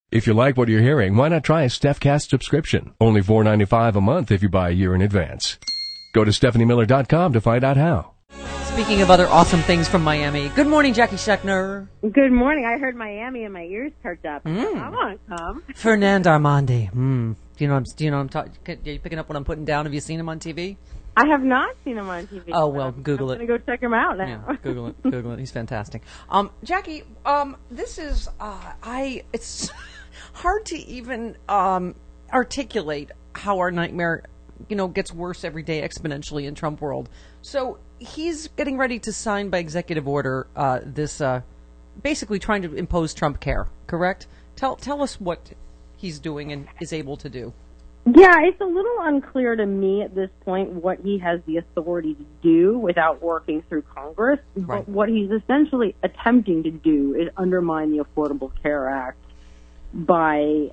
If you like what you're hearing, why not try a StephCast subscription? Only $4.95 a month if you buy a year in advance. Go to StephanieMiller.com to find out how. Speaking of other awesome things from Miami, good morning, Jackie Scheckner. Good morning. I heard Miami and my ears perked up. I want to come. Fernand Armandi. Do you know I'm talking? Are you picking up what I'm putting down? Have you seen him on TV? I have not seen him on TV. Oh, well, Google it. I'm going to go check him out now. Yeah, Google it. Google it. He's fantastic. Jackie, this is, it's hard to even articulate how our nightmare, gets worse every day exponentially in Trump world. So he's getting ready to sign by executive order this, basically trying to impose Trump care, correct? Tell us what he's doing and is able to do. Yeah, it's a little unclear to me at this point what he has the authority to do without working through Congress. Right. But what he's essentially attempting to do is undermine the Affordable Care Act by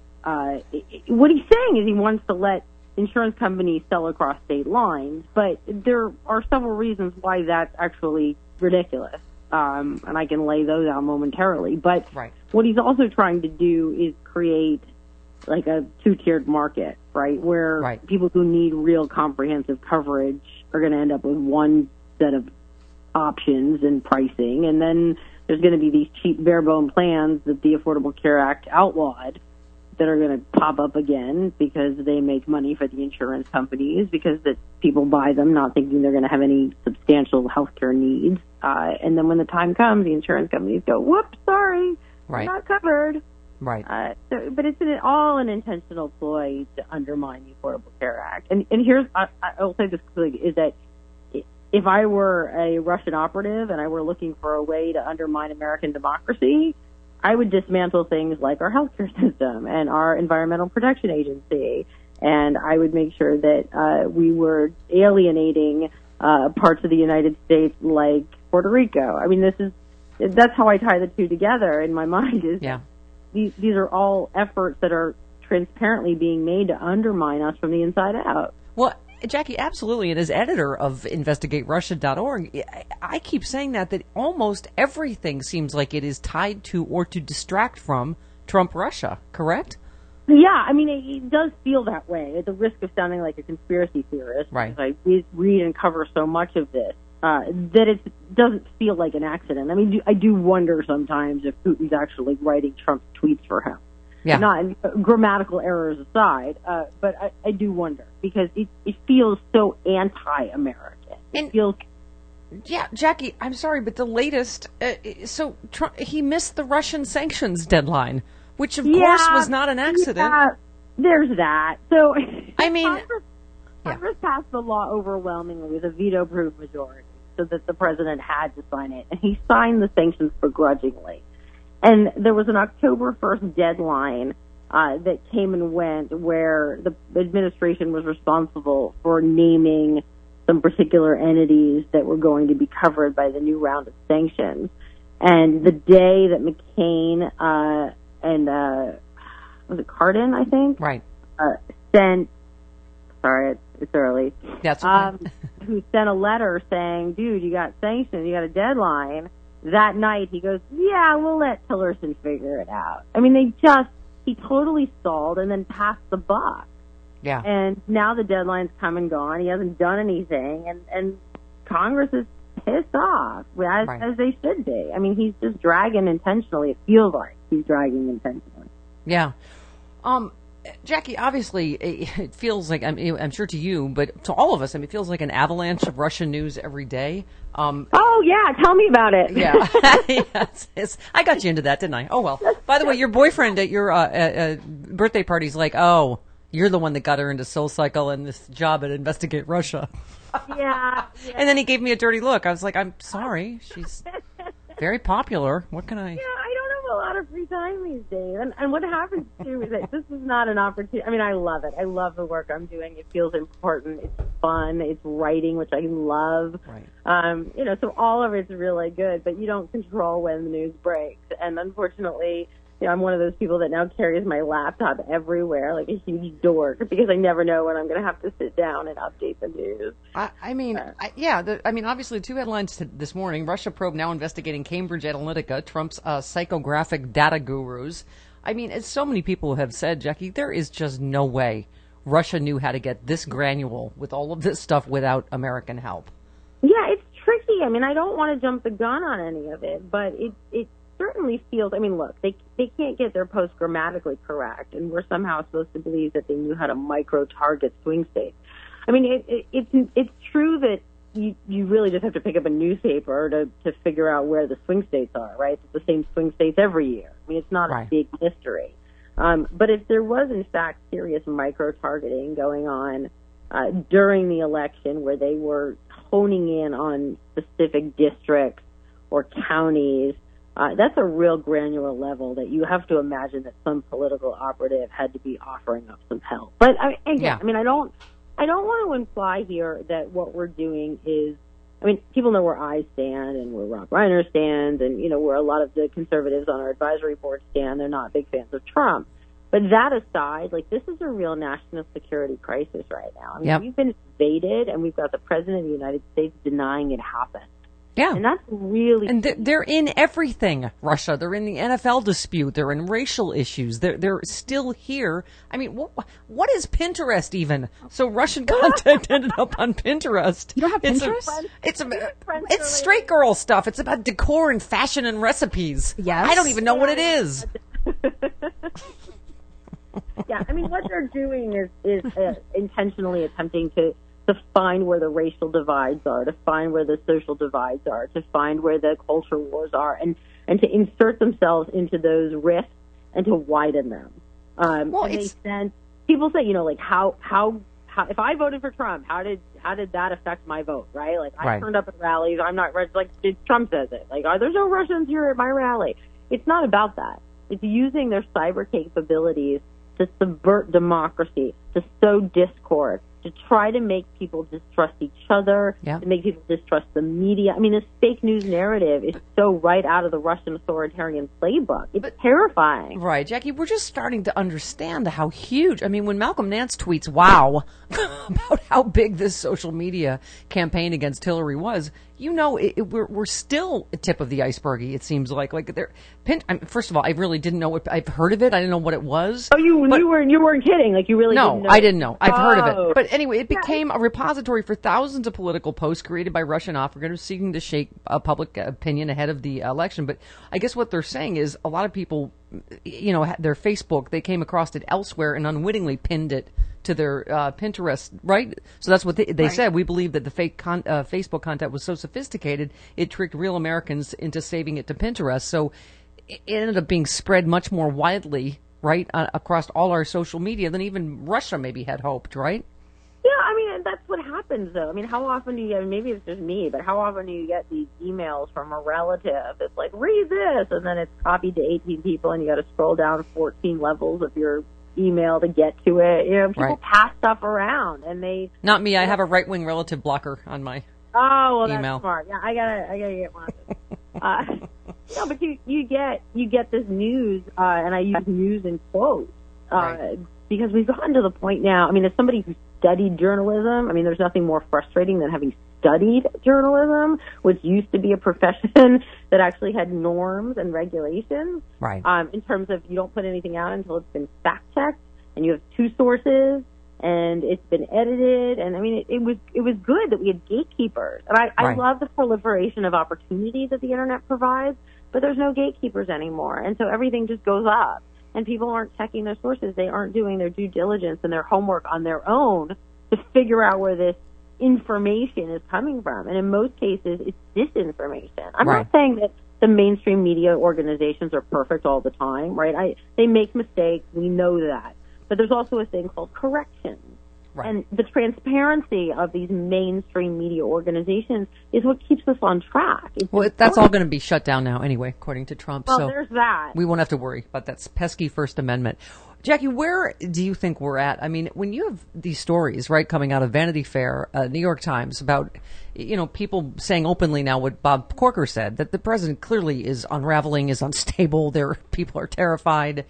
what he's saying is he wants to let insurance companies sell across state lines, but there are several reasons why that's actually ridiculous. And I can lay those out momentarily. But right. What he's also trying to do is create like a two-tiered market, right, where people who need real comprehensive coverage are going to end up with one set of options and pricing, and then there's going to be these cheap bare-bone plans that the Affordable Care Act outlawed that are going to pop up again because they make money for the insurance companies, because that people buy them not thinking they're going to have any substantial health care needs. And then when the time comes, the insurance companies go, whoops, sorry, we're not covered. Right. But it's all an intentional ploy to undermine the Affordable Care Act. And here's, I will say this quickly, is that if I were a Russian operative and I were looking for a way to undermine American democracy, I would dismantle things like our healthcare system and our Environmental Protection Agency. And I would make sure that we were alienating parts of the United States like Puerto Rico. I mean, that's how I tie the two together in my mind is these are all efforts that are transparently being made to undermine us from the inside out. Well, Jackie, absolutely. And as editor of InvestigateRussia.org, I keep saying that almost everything seems like it is tied to or to distract from Trump-Russia, correct? Yeah, I mean, it does feel that way, at the risk of sounding like a conspiracy theorist. Right. Because I read and cover so much of this. That it doesn't feel like an accident. I mean, I do wonder sometimes if Putin's actually writing Trump's tweets for him. Yeah. Not grammatical errors aside, but I do wonder because it feels so anti-American. It feels. Yeah, Jackie, I'm sorry, but the latest. So Trump, he missed the Russian sanctions deadline, which of course was not an accident. Yeah, there's that. So I mean, Congress passed the law overwhelmingly with a veto-proof majority, so that the president had to sign it, and he signed the sanctions begrudgingly. And there was an October 1st deadline that came and went where the administration was responsible for naming some particular entities that were going to be covered by the new round of sanctions. And the day that McCain and was it Cardin, I think? Right. Sent, sorry, it's early. That's okay. Who sent a letter saying, dude, you got sanctions, you got a deadline. That night he goes, yeah, we'll let Tillerson figure it out. I mean, he totally stalled and then passed the buck. Yeah. And now the deadline's come and gone. He hasn't done anything. And Congress is pissed off, as they should be. I mean, he's just dragging intentionally. It feels like he's dragging intentionally. Yeah. Jackie, obviously, it feels like, I'm sure to you, but to all of us, it feels like an avalanche of Russian news every day. Oh, yeah, tell me about it. Yeah. Yes. I got you into that, didn't I? Oh, well. By the way, your boyfriend at your birthday party's like, oh, you're the one that got her into SoulCycle and this job at Investigate Russia. Yeah. And then he gave me a dirty look. I was like, I'm sorry. She's very popular. What can I... Yeah, I don't have a lot of free time these days. And what happens, too, is that this is not an opportunity. I mean, I love it. I love the work I'm doing. It feels important. It's fun. It's writing, which I love. Right. So all of it's really good, but you don't control when the news breaks. And unfortunately, I'm one of those people that now carries my laptop everywhere, like a huge dork, because I never know when I'm going to have to sit down and update the news. Obviously, two headlines this morning. Russia probe now investigating Cambridge Analytica, Trump's psychographic data gurus. I mean, as so many people have said, Jackie, there is just no way Russia knew how to get this granular with all of this stuff without American help. Yeah, it's tricky. I mean, I don't want to jump the gun on any of it, but it certainly feels, I mean, look, they can't get their posts grammatically correct, and we're somehow supposed to believe that they knew how to micro-target swing states. I mean, it's true that you really just have to pick up a newspaper to figure out where the swing states are, right? It's the same swing states every year. I mean, it's not a big mystery. But if there was, in fact, serious micro-targeting going on during the election where they were honing in on specific districts or counties, that's a real granular level that you have to imagine that some political operative had to be offering up some help. But I mean, I don't want to imply here that what we're doing is, I mean, people know where I stand and where Rob Reiner stands and, you know, where a lot of the conservatives on our advisory board stand. They're not big fans of Trump. But that aside, like, this is a real national security crisis right now. I mean, we've been invaded, and we've got the president of the United States denying it happened. Yeah. And that's really... And they're in everything, Russia. They're in the NFL dispute. They're in racial issues. They're still here. I mean, what is Pinterest even? So Russian content ended up on Pinterest. You don't have Pinterest? It's straight girl stuff. It's about decor and fashion and recipes. Yes. I don't even know what it is. Yeah, I mean, what they're doing is intentionally attempting to find where the racial divides are, to find where the social divides are, to find where the culture wars are, and to insert themselves into those rifts and to widen them. People say, you know, like how if I voted for Trump, how did that affect my vote, right? Like, I turned up at rallies, I'm not, like, Trump says it. Like, there's no Russians here at my rally. It's not about that. It's using their cyber capabilities to subvert democracy, to sow discord, to try to make people distrust each other, to make people distrust the media. I mean, this fake news narrative is so right out of the Russian authoritarian playbook. It's terrifying. Right, Jackie, we're just starting to understand how huge, I mean, when Malcolm Nance tweets, wow, about how big this social media campaign against Hillary was, you know, we're still a tip of the iceberg. It seems like first of all, I really didn't know what I've heard of it. I didn't know what it was. Oh, you weren't kidding. Like, you really didn't know. No, I didn't know. I've heard of it. But anyway, it became a repository for thousands of political posts created by Russian operatives seeking to shake public opinion ahead of the election. But I guess what they're saying is a lot of people, you know, their Facebook, they came across it elsewhere and unwittingly pinned it to their Pinterest, right? So that's what they said. We believe that the fake Facebook content was so sophisticated, it tricked real Americans into saving it to Pinterest. So it ended up being spread much more widely, right, across all our social media than even Russia maybe had hoped, right? Yeah, I mean, that's what happens, though. I mean, how often do you get, maybe it's just me, but how often do you get these emails from a relative? It's like, read this, and then it's copied to 18 people, and you got to scroll down 14 levels of your email to get to it. You know, people pass stuff around, and they... Not me. I have a right-wing relative blocker on my email. That's smart. Yeah, I gotta get one of those. No, but you get this news, and I use news in quotes, because we've gotten to the point now. I mean, as somebody who studied journalism, I mean, there's nothing more frustrating than having studied journalism, which used to be a profession that actually had norms and regulations. Right. In terms of, you don't put anything out until it's been fact-checked, and you have two sources, and it's been edited, and I mean, it was good that we had gatekeepers. And I love the proliferation of opportunities that the internet provides, but there's no gatekeepers anymore, and so everything just goes up. And people aren't checking their sources. They aren't doing their due diligence and their homework on their own to figure out where this information is coming from. And in most cases, it's disinformation. I'm not saying that the mainstream media organizations are perfect all the time, right? They make mistakes. We know that. But there's also a thing called corrections. Right. And the transparency of these mainstream media organizations is what keeps us on track. That's all going to be shut down now anyway, according to Trump. Well, so there's that. We won't have to worry about that pesky First Amendment. Jackie, where do you think we're at? I mean, when you have these stories, right, coming out of Vanity Fair, New York Times, about, you know, people saying openly now what Bob Corker said, that the president clearly is unraveling, is unstable, people are terrified.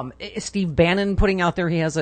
Steve Bannon putting out there he has a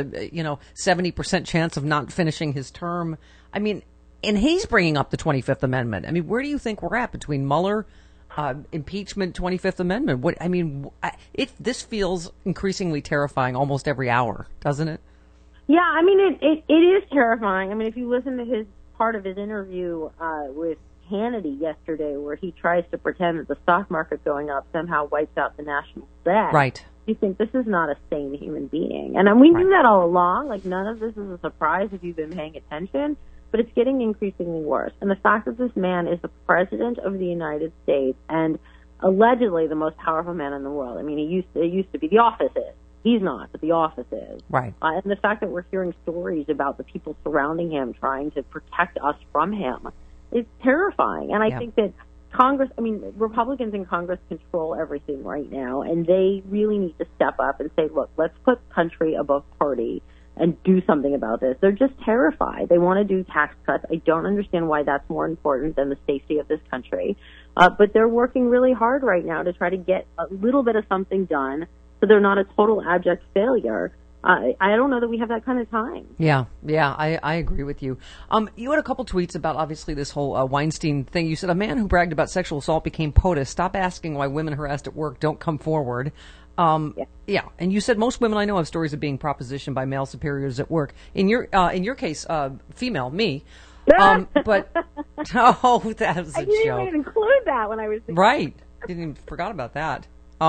70% chance of not finishing his term. I mean, and he's bringing up the 25th Amendment. I mean, where do you think we're at between Mueller, impeachment, 25th Amendment. This feels increasingly terrifying almost every hour, doesn't it? Yeah, I mean, it is terrifying. I mean, if you listen to part of his interview with Hannity yesterday, where he tries to pretend that the stock market going up somehow wipes out the national debt. Right. You think this is not a sane human being. And we knew that all along. Like, none of this is a surprise if you've been paying attention, but it's getting increasingly worse. And the fact that this man is the president of the United States and allegedly the most powerful man in the world. I mean, it used to be the office is. He's not, but the office is. Right. And the fact that we're hearing stories about the people surrounding him trying to protect us from him is terrifying. And I think that Republicans in Congress control everything right now, and they really need to step up and say, look, let's put country above party and do something about this. They're just terrified. They want to do tax cuts. I don't understand why that's more important than the safety of this country. But they're working really hard right now to try to get a little bit of something done so they're not a total abject failure. I don't know that we have that kind of time. Yeah, I agree with you. You had a couple tweets about, obviously, this whole Weinstein thing. You said, a man who bragged about sexual assault became POTUS. Stop asking why women harassed at work don't come forward. Yeah, and you said most women I know have stories of being propositioned by male superiors at work. In your case, female, me. But, that was a joke. I didn't even include that when I was thinking. Right. Didn't even forgot about that.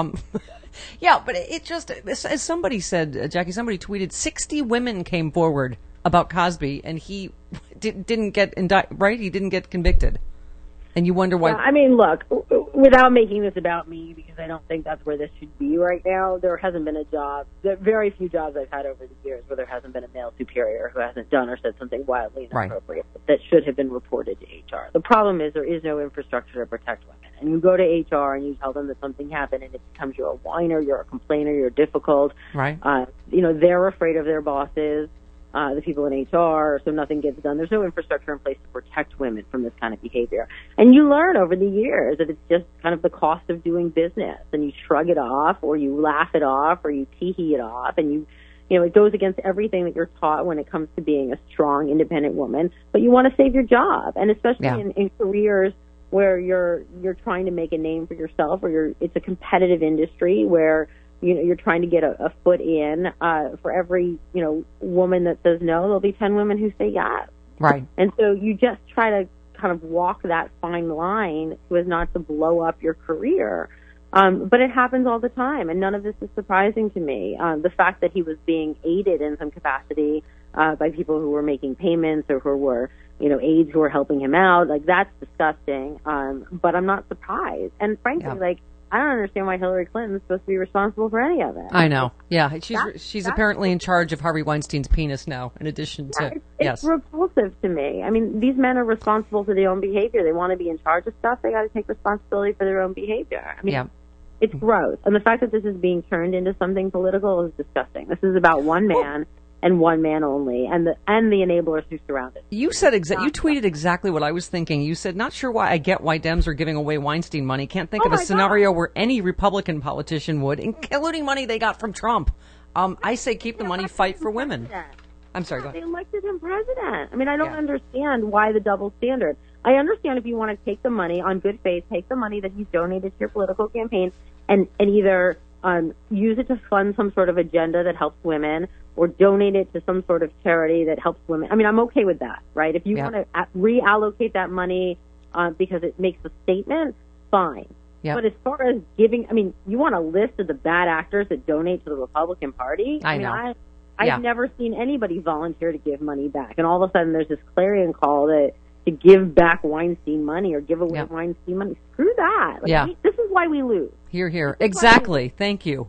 Yeah, but it just, as somebody said, Jackie, somebody tweeted, 60 women came forward about Cosby, and he didn't get indicted, right? He didn't get convicted. And you wonder why. Yeah, I mean, look, without making this about me, because I don't think that's where this should be right now, there hasn't been a job, there are very few jobs I've had over the years where there hasn't been a male superior who hasn't done or said something wildly inappropriate that should have been reported to HR. The problem is there is no infrastructure to protect women. And you go to HR and you tell them that something happened and it becomes you're a whiner, you're a complainer, you're difficult. Right. They're afraid of their bosses. The people in HR, so nothing gets done. There's no infrastructure in place to protect women from this kind of behavior. And you learn over the years that it's just kind of the cost of doing business, and you shrug it off, or you laugh it off, or you tee-hee it off, and it goes against everything that you're taught when it comes to being a strong, independent woman. But you want to save your job, and especially in careers where you're trying to make a name for yourself, or it's a competitive industry where you're trying to get a foot in. For every, woman that says no, there'll be 10 women who say yes. Right. And so you just try to kind of walk that fine line so as not to blow up your career. But it happens all the time, and none of this is surprising to me. The fact that he was being aided in some capacity by people who were making payments or who were, aides who were helping him out, that's disgusting. But I'm not surprised. And frankly, I don't understand why Hillary Clinton's supposed to be responsible for any of it. I know. Yeah, she's apparently in charge of Harvey Weinstein's penis now, in addition to... It's repulsive to me. I mean, these men are responsible for their own behavior. They want to be in charge of stuff. They got to take responsibility for their own behavior. I mean, it's gross. And the fact that this is being turned into something political is disgusting. This is about one man and one man only, and the enablers who surround it. You said you tweeted exactly what I was thinking. You said, not sure why I get why Dems are giving away Weinstein money. Can't think of a scenario where any Republican politician would, including money they got from Trump. I say keep the money, fight for women. I'm sorry, go ahead. They elected him president. I mean, I don't understand why the double standard. I understand if you want to take the money on good faith, take the money that he's donated to your political campaign and either use it to fund some sort of agenda that helps women, or donate it to some sort of charity that helps women. I mean, I'm okay with that, right? If you want to reallocate that money because it makes a statement, fine. Yep. But as far as giving, I mean, you want a list of the bad actors that donate to the Republican Party? I know. I've never seen anybody volunteer to give money back. And all of a sudden there's this clarion call to give back Weinstein money or give away Weinstein money. Screw that. This is why we lose. Hear. Exactly. Thank you.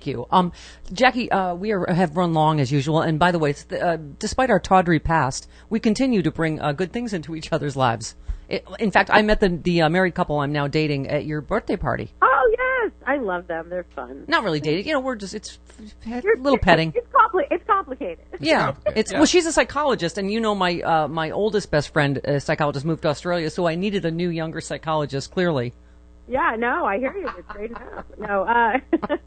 Jackie, we have run long as usual. And by the way, despite our tawdry past, we continue to bring good things into each other's lives. In fact, I met the married couple I'm now dating at your birthday party. Oh, yes. I love them. They're fun. Not really dating. We're just, it's a little petting. It's complicated. Yeah. Well, she's a psychologist, and my oldest best friend, a psychologist, moved to Australia, so I needed a new, younger psychologist, clearly. Yeah, no, I hear you. It's great enough. No,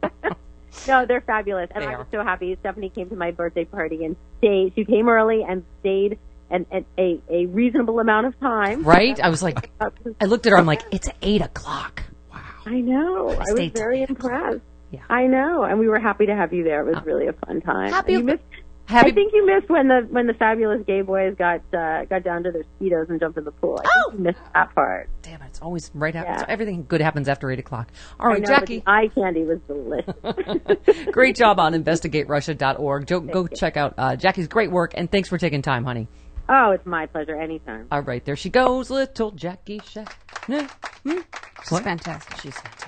no, they're fabulous. And I was so happy. Stephanie came to my birthday party and stayed. She came early and stayed a reasonable amount of time. Right? I was like, I looked at her, I'm like, it's 8:00. I know. I was stayed very till 8 o'clock. impressed. Yeah. I know, and we were happy to have you there. It was really a fun time. Happy- You missed, happy- I think you missed when the fabulous gay boys got down to their speedos and jumped in the pool. I think you missed that part. Damn it, it's always right after. Yeah. So everything good happens after 8 o'clock. All I right, know, Jackie. but the eye candy was delicious. Great job on investigaterussia.org. Go check out Jackie's great work, and thanks for taking time, honey. Oh, it's my pleasure. Anytime. All right, there she goes, little Jackie Shack. She's fantastic. She's fantastic.